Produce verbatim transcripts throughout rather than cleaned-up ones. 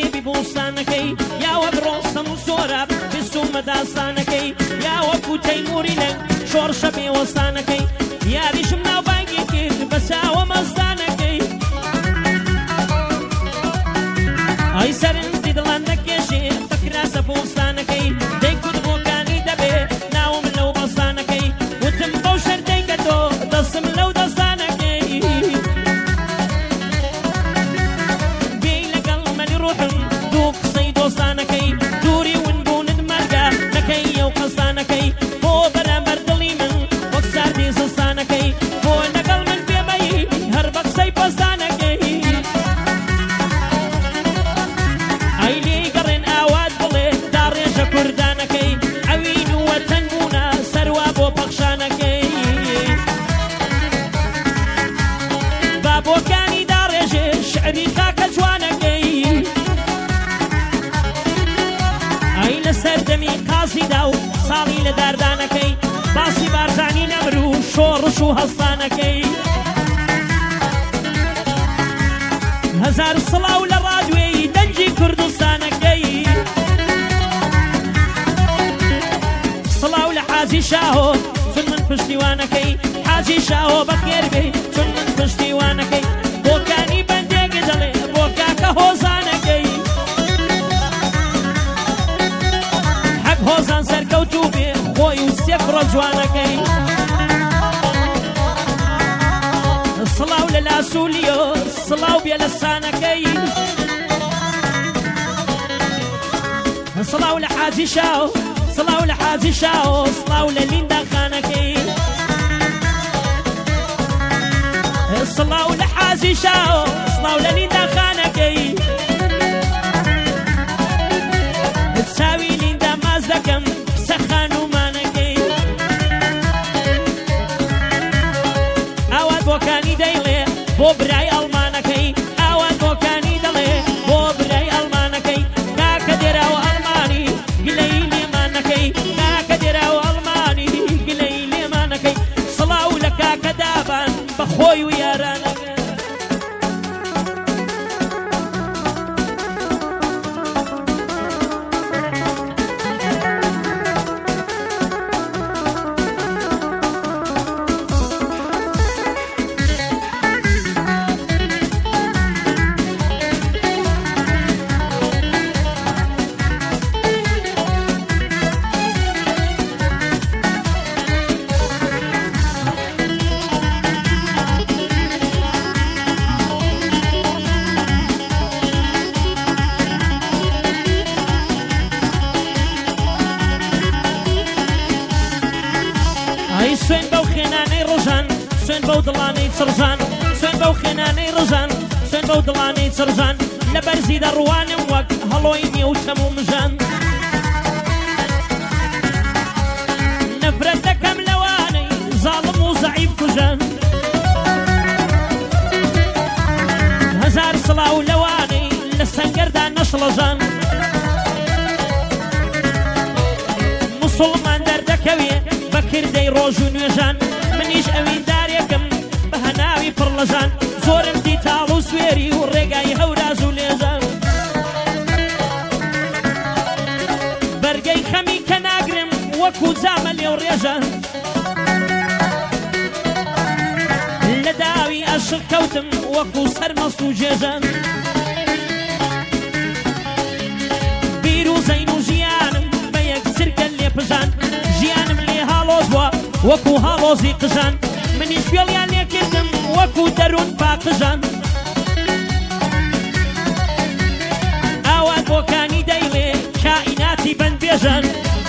کتێبی بۆستانەکەی یا وەک ڕۆستەم و سۆراب بستومە داستانەکەی یا وەکو تەیموری لەنگ شۆڕشە بێوەستانەکەی یاریشم ناوبانگی کرد بە چاوە مەستانەکەی ئەی سەرنجی دڵان دەکێشێ فکراسە بۆستانەکەی دەیکوت بۆکانی دەبێ ناوم لەو بەستانەکەی وتم بەو شەردەی کە تۆ دەستم لەو دەستانەکەی بێی لەگەڵ مەلی ڕوحم دوو قسەی دۆستانەکەی دووری ونبوونت مەرگە نەکەی ئەو قەستانەکەی بۆ بەرامبەر دڵی من وەک ساردی زستانەکەی بۆ لەگەڵ من پێبەی هەر بە قسەی پەستانەکەی ئەی لێ گەڕێن ئاوات بڵێ تا ڕێژە کوردانەکەی ئەوین وە تەنبوونە سەروا بۆ پەخشانەکەی بابۆکانی داڕێژێ شعری خاکە جوانەکەی ئەی لە سەردەمی قازیدا و ساڵی لە داردانەکەی باسی بارزانی نەبر و شۆڕش و هەستانەکەی هەزار سڵاو لە ڕادوێی دەنجی کوردستانەکەی سڵاو لە حاجی شاهۆ چون من پشتیوانەکەی حاجی شاهۆ بەخێر بێ چون من پشتیوانەکەی بۆکانی بەندێگە دەڵێ بۆ کاکە هۆزانەکەی حەق هۆزان سەرکەوتوو بێ خۆی و سێ کوڕە جوانەکەی سڵاو لە لاسوولیۆ سڵاو بێ لە سانەکەی سڵاو لە حاجی شاو سڵاو لە حاجی شاو سڵاو لە لیندا خانەکەی سڵاو لە حاجی شاو سڵاو لە لیندا خانەکەی چاوی لیندا ماز دەکەم قسە خانومانەکەی ئاوات بۆکانی دەیڵێ بۆ برای ئەڵمانەکەی ئاوات بۆکانی دەڵێ بۆ برای ئەڵمانەکەی کاکە دێراوە ئەڵمانی گلەی لێمانەکەی کاکە دێراوە ئەڵمانی گلەی لێمانەکەی سڵاو لە کاکە دابان بە خۆی و یارانەکەی سوێن بەو خێنانەی ڕۆژان سوێن بەو دڵانەی چڕژان سوێن بەو خێنانەی ڕۆژان سوێن بەو دڵانەی چڕژان لە بەرزی دەڕوانم وەک هەڵۆی نیێوتەم و مژان نەفرەت دەکەم لەوانەی زاڵم و زەعیف کوژان هەزار سڵاو لەوانەی لە سەنگەردا نەشڵەژان موسڵمان دەردەکەوێ بەکردەی ڕۆژ و نوێژان منیش ئەویندارێکم بە هەناوی پڕلەژان زۆرم دی تاڵ و سوێری و ڕێگای هەوراز و لێژان بەرگەی خەمی کە ناگرم وەکو جامە لێو ڕێژان لە داوی عەشق کەوتم وەکو سەرمەست و جێژان بیر و زەین و ژیانم بە یەک چرکە لێپژان ژیانم لێ هاڵۆز بووە وەکو هاڵۆزی قژان منیش پێڵیان لێکردم وەکو دەروون پاقژان ئاوات بۆکانی دەیڵێ کائیناتی بەندبێژان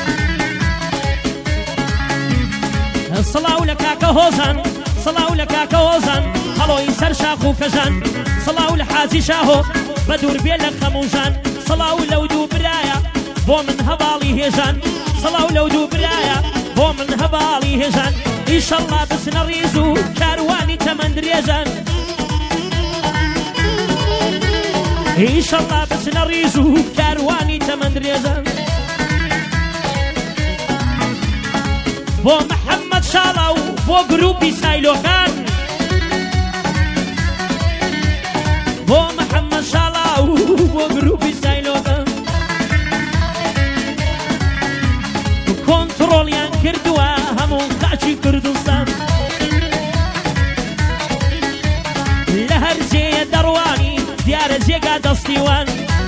سڵاو لە کاکە هۆزان سڵاو لە کاکە هۆزان هەڵۆی سەر شاخ و کەژان سڵاو لە حاجی شاهۆ بە دووربێ لە خەموژان سڵاو لەو دوو برایە بۆ من هەواڵی هێژان سڵاو لەو دوو برایە بۆ من هەواڵی هێژان ئیشەڵڵا بچنە ڕیز و کاروانی تەمەند درێژان ئیشەڵڵا بچنە ڕیز و کاروانی تەمەند درێژان بۆ محەممەد شاڵا و بۆ گروپی سایلۆکان بۆ محەممەد شاڵا و بۆ گروپی سایلۆکان سیوان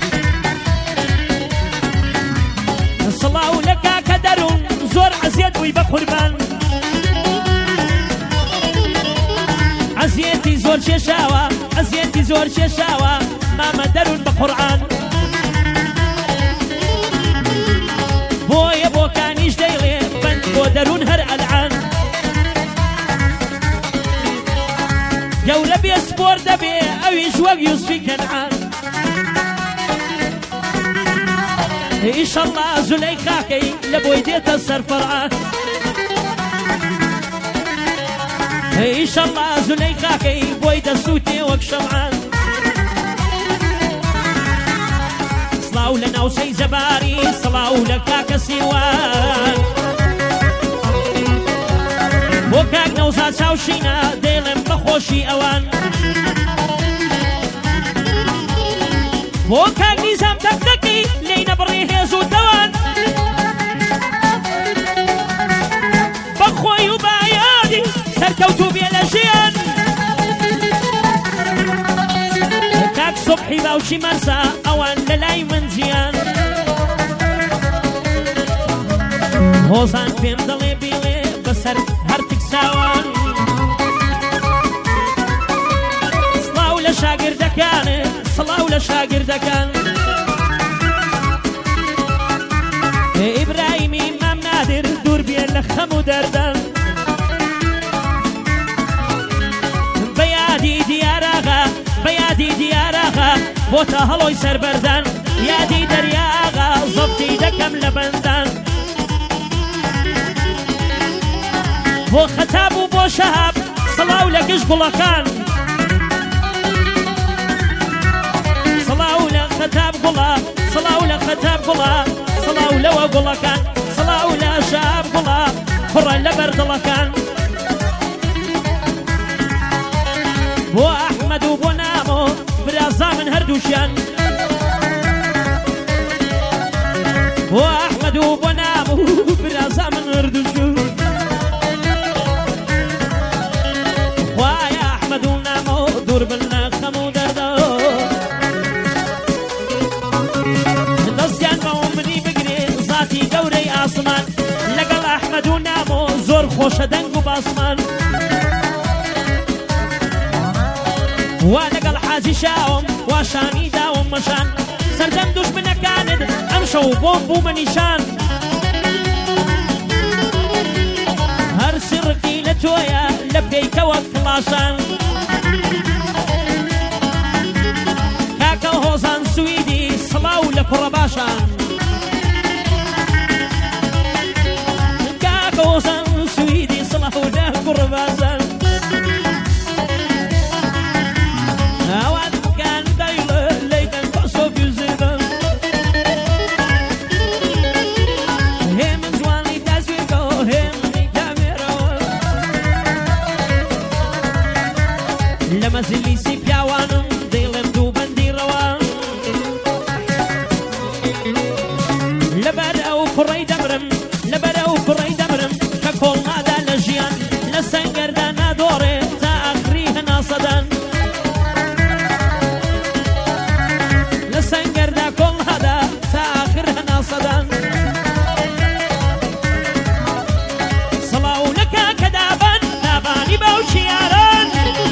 سڵاو لە کاکە دەروون زۆر عەزیەت بووی بە قوربان عەزیەتی زۆر کێشاوە عەزیەتی زۆر کێشاوە مامە دەروون بە قورعان بۆیە بۆکانیش دەیڵێ بەند بۆ دەروون هەر ئەلعان گەورە بێ سپۆر دەبێ ئەویش وەک یوسفی کەنعان ئیشەڵڵا زولەیخاکەی لە بۆی دێتە سەر فەرعان ئیشەڵڵا زولەیخاکەی بۆی دەسووتێ وەک شەمعان سڵاو لە ناوچەی جەباری سڵاو لە کاکە سیوان بۆ کاک نەوزاد چاوشینە دێڵێم بەخۆشی ئەوان بۆ کاک نیزام تەکتەکی لێی نەبڕێ هێز و تەوان بەخۆی و بایادی سەرکەوتوو بێ لە ژیان کاک سوبحی باوشی مەرسا ئەوان لە لای من جیان هۆزان پێم دەڵێ بیڵێ بەسەر هەر تکساوان سڵاو لە شاگردەکانێ سڵاو لە شاگردەکان ئیبراهیمی مام نادر دوور بێ لە خەم و دەردان بەیادی دیارەغا بەیادی دیارەغا بۆتە هەڵۆی سەربەردان یادی دەریاغا زەبتی دەکەم لە بەندان بۆ خەتاب و بۆ شەهاب سڵاو لە گشت گوڵەکان سڵاو لە خەتاب گوڵە سڵاو لە خەتاب گوڵە سڵاو لەوە گوڵەکان سڵاو لە شەهاب گوڵە کوڕە لە بەردڵەکان بۆ ئەحمەد و بۆ نامۆ برازا من هەردووشیان بۆ ئەحمەد و بۆ نامۆ برازا من هەردووشیان خوایە ئەحمەد و نامۆ دوور بن لە خەم و دەردە دەستیان بەوە منی بگرێ زاتی گەورەی ئاسمان لەگەڵ ئەحمەد و نامۆ زۆر خۆشە دەنگ و باسمان وا لەگەڵ حاجی شاوم وا شانی داوم مەشان سەردەم دوژمنەکانت ئەم شەو بۆم بوومە نیشان هەر سڕقی لە تۆیە لە پێیکەوە فڵاشان کاکە هۆزان سویدی سڵاو لە کوڕە باشان کاکە هۆزان سویدی سڵاو لە کوڕە باشان ئەوان بکەن دەیڵە لەیدەن پەسۆ فیوزێدەن هێ من جوانی تەزویرگە هێ منی کامێرەوە لە مەزلیسی پیاوانم دەیڵێم دوو بەندی ڕەوان لەبەر ئەو کوڕەی دەمرم لەبەر ئەو کوڕەی دەمرم کە کۆڵ نادا لە ژیان لە سەنگەردا نادۆڕێ تا ئاخری هەناسەدان لە سەنگەردا کۆڵ هەدا تا ئاخر هەناسەدان سڵاو لە کاکە دابان دابانی باوکی یاران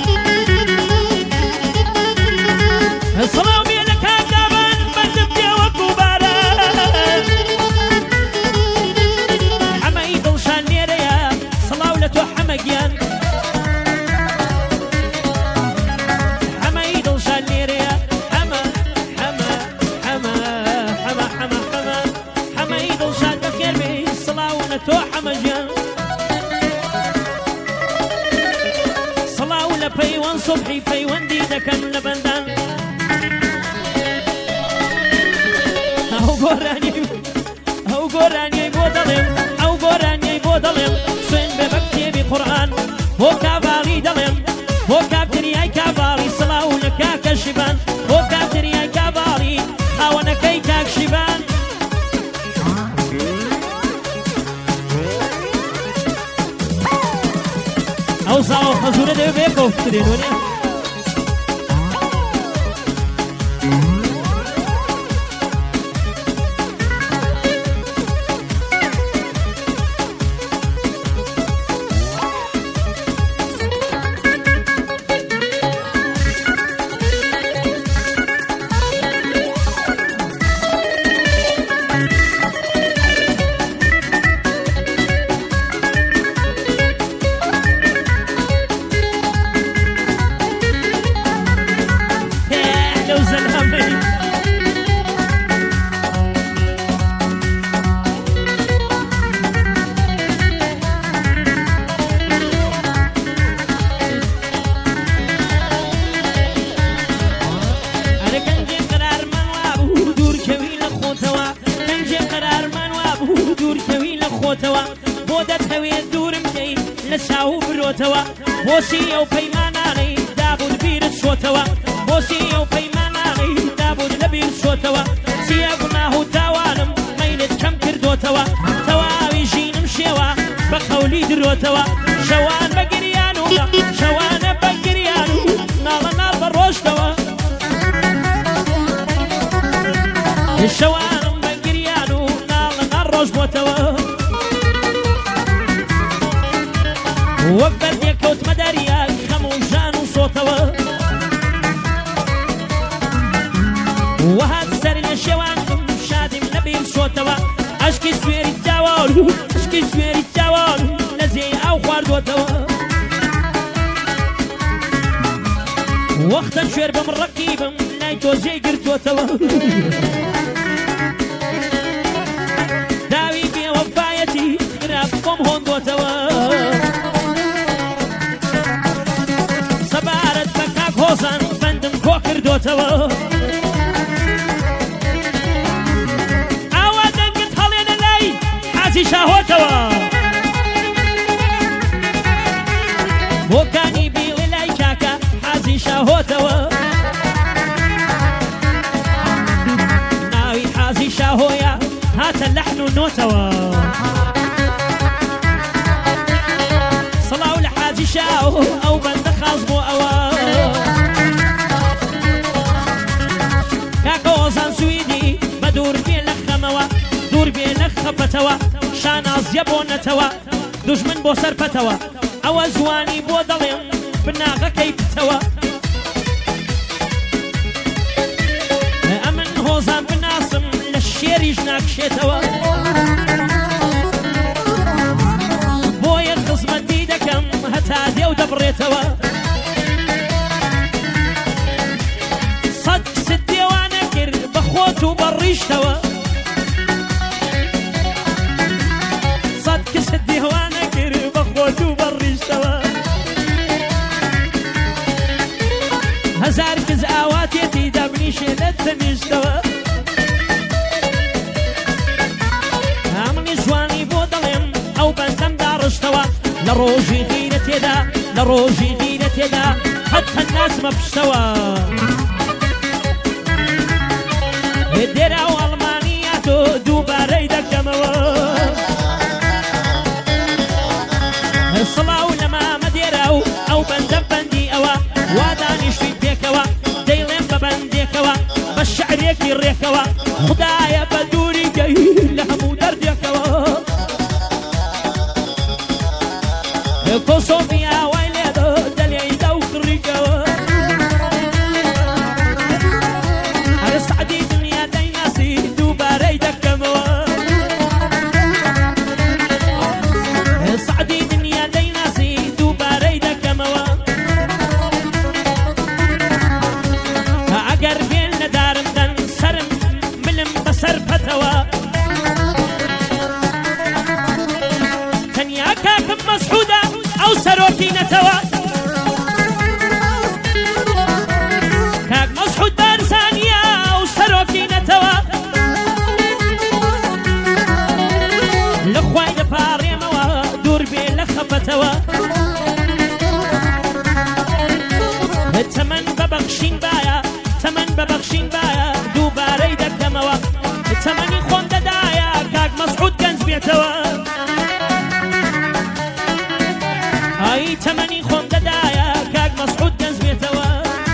سڵاو بێ لە کاک دابان بەندم دێ وەکو باران حەمەی دڵشان نێرەیە سڵاو لە تۆ حەمەگیان حەمەی دڵشان نێرەیە حەمە حەمە حەمە حەمە حەمە حەمە حەمەی دڵشان بەخێر بێ سڵاو لە تۆ حەمەگیان سڵاو لە پەیوەند سوبحی پەیوەندی دەکەن لە بەندان ئەو گۆرانی ئەو گۆرانیەی بۆ دەڵێم ئەو گۆرانیەی بۆ دەڵێم سوێن بێ بە کتێبی قورئان بۆ کاڤاڵی دەڵێم بۆ کاپتریای کاڤاڵی سڵاو لە کاکە شیبان بۆ کاپتریای کاڤاڵی خاوەنەکەی کاک شیبان ئەو زاوە خەزوورە دەوێ بێ کۆفترێنونێ بۆتەوە بۆ دەتەوێت دوورم کەی لە چاو برۆتەوە بۆچی ئەو پەیمانانەی دابوود بیرت شۆتەوە بۆچی ئەو پەیمانانەی دابوود لە بیر شۆتەوە چیە گوناه و تاوانم مەیلت کەم کردۆتەوە تەواوی ژینم شێوە بە قەولی درۆتەوە شەوان بە گریان و شەوانە بە گریان و ناڵە ناڵ بە ڕۆژتەوە شەوانم بە گریان و ناڵە ناڵ ڕۆژ بۆتەوە وەک بەردێک کەوتمە دەریا خەم و ژان و سۆتەوە وهات سەر لە شێوانم شادیم لەبیر شۆتەوە عەشقی سوێری چاوان و عەشقی سوێری چاوان و لە زێی ئاو خواردوۆتەوە وەختە شوێر بەم ڕەقیبم لای تۆزێی گرتوۆتەوە داوی بێوەفایەتی خراپ بۆم هۆندوۆتەوە سەبارەت بە کاک هۆزان بەندم کۆ کردوۆتەوە ئاوا دەنگت هەڵێنە لای حاجی شاهۆتەوە بۆکانی بیڵێ لای کاکە حاجی شاهۆتەوە ناوی حاجی شاهۆیە هاتە لەحن و نۆتەوە سەڵاو لە حاجی شاو ئەو بەندە خاز بۆ ئەوە کاکە ئۆزان سویدی بە دوور بێ لە خەمەوە دوور بێ لە خەپەتەوە شانازیە بۆ نەتەوە دوژمن بۆ سەرپەتەوە ئەوە زوانی بۆ دەڵێم بناغەکەی پتەوە ئەمن هۆزان بناسم لە شێریش ناکشێتەوە بۆیە خزمەتی دەکەم هەتا دێو دەبڕێتەوە سەد کست دێوانە کرد بە خۆت و بە ڕیشتەوە سەد کست دێوانە کرد بە خۆت و بە ڕیشتەوە هەزار کز ئاواتێتی دەبنیشێ لە تەنیشتەوە ئەمنی جوانی بۆ دەڵێم ئەو بەندەم داڕشتەوە لە ڕۆژی غیرە تێدا لە ڕۆژی غیرە تێدا هەت هەت ناسمە پشتەوە دێرا و ئەڵمانیا تۆ دووبارەی دەکەمەوە سڵاو لە مامە دێرا و ئەو بەندە بەندی ئەوە وا دانیشتوی پێکەوە دەیڵێم بە بەندێکەوە بە شعرێکی ڕێکەوە خودایە بە دووری گەی لە هەموو دەردێکەوە کۆسۆفیا وای لێدە دەلێیدا و کڕیکەوە هەرە سعدی دنیا دەیناسی دووبارەی دەکەمەوە سعدی دنیا دەیناسی دووبارەی دەکەمەوە ئەگەر بێن لە دارم دەن سەرم ملم بەسەر پەتەوە تەنیا کاکم مەسعودە ئەو سەرۆکی نەتەوە کاک مەسعود بارزانیە ئەو سەرۆکی نەتەوە لە خوای دەپاڕێمەوە دوور بێ لە خەپەتەوە تەمەن بەبەخشین باە تەمەن بەبەخشین باە دووبارەی دەکەمەوە تەمەنی خۆم دەدایە کاک مەسعود گەنج بێتەوە ئای تەمەنی خۆم دەدایە کاک مەسعود گەنج بێتەوە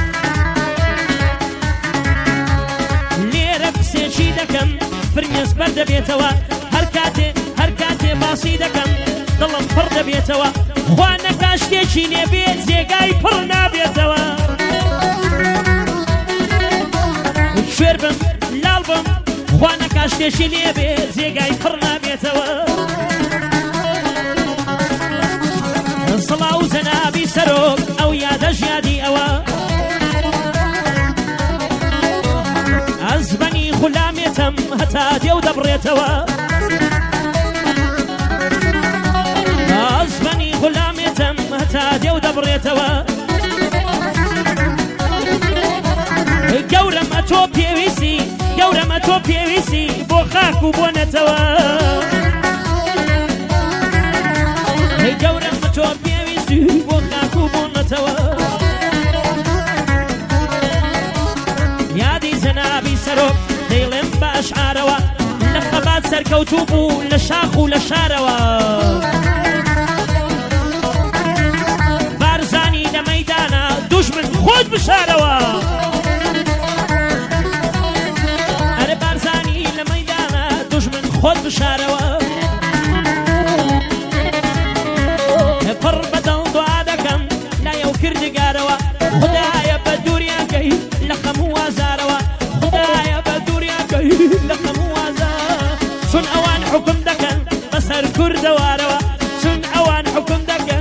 لێرە قسێکی دەکەم فرمێز بەر دەبێتەوە هەر کاتێ هەر کاتێ باسی دەکەم دڵم پڕ دەبێتەوە خوا نەکا شتێکی لێبێت جێگای پڕ نابێتەوە شوێر بم لاڵ بم خوا نەکا شتێکی لێبێت جێگای پڕ نابێتەوە سڵاو زەنابی سەرۆک ئەو یادە ژیادی ئەوە ئەزبەنی خولامێتم هەتا دێو دەبڕێتەوە ئەزبەنی خولامێتم هەتا دێو دەبڕێتەوە گەورەمە تۆ پێویستی گەورەمە تۆ پێویستی بۆ خاک و بۆ نەتەوە بأشعاروا لخبات سركوتوبو لشاخو لشاروا بارزاني لميدانا دشمن خود بشاروا أري بارزاني لميدانا دشمن خود بشاروا فر بدل دعا دكم لا يوكر دقاروا خدايا بدوريا كي لخم وازاروا خدايا بدوريا كي لخم وازار سن اوان حكم دكن بسر كرد واروا سن اوان حكم دكن